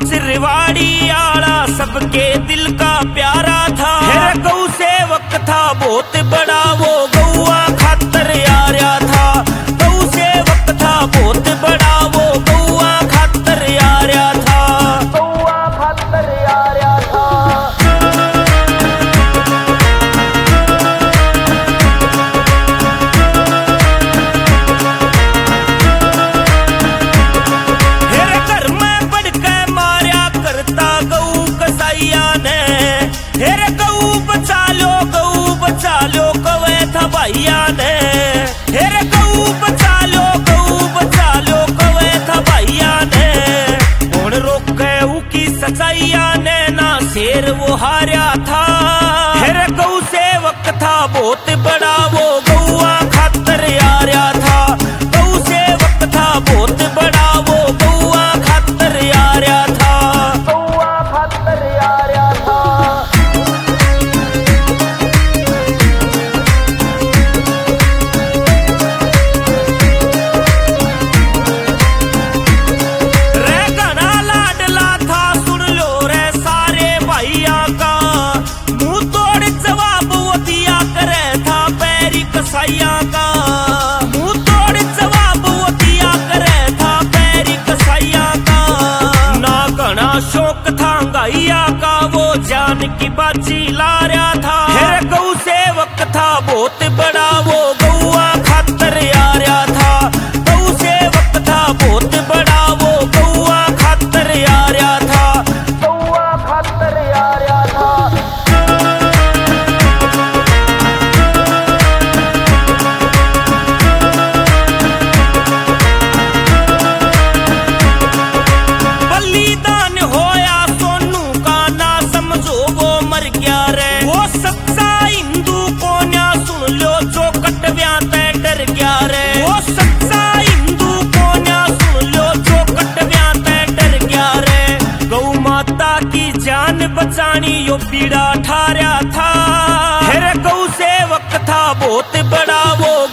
पंच रिवाड़ी आला सबके दिल का प्यारा था। फिर गौ सेवक था बहुत बड़ा वो गौआ खातर यारा था। गौ सेवक था बहुत बड़ा वो गौआ खातर यारा था। गौआ खातर यारा था। फिर घर में बढ़ के मारा करता गौ कसाइया ने। फिर गौ बचा लो कवे था भैया ने। फिर गौ बचा लो कवे था भैया ने। हुण रोके की सचाइया ने ना शेर वो हारा था। फिर गौ सेवक था बहुत बड़ा वो गौआ खातर यारा था। गौ सेवक था बहुत बड़ा वो गौआ खातर यारा था। गौआ खातर यारा था। रे घना लाडला था सुन लो रे सारे भैया का। मुंह तोड़ जवाब वो दिया करे था पैरी कसाइया का। मुंह तोड़ जवाब वो दिया करे था पैरी कसाइया का। ना घना शौक था गाइया का वो जान की बाजी ला रहा था। फिर गौ सेवक था बहुत बड़ा वो गौआ खातर यारा था। गौ सेवक था बहुत बड़ा वो गौआ खातर यारा था। गौआ खातर यारा था। बलिदान होया सोनू का ना समझो वो मर गया रे। वो सच्चा हिंदू को ना सुन लो जो कटव्या ते डर गया रे। वो सच्चा हिंदू को ना सुन लो जो कटव्या ते डर गया रे। गौ माता की जान बचानी यो पीड़ा ठारा था। फिर गौ सेवक था बहुत बड़ा वो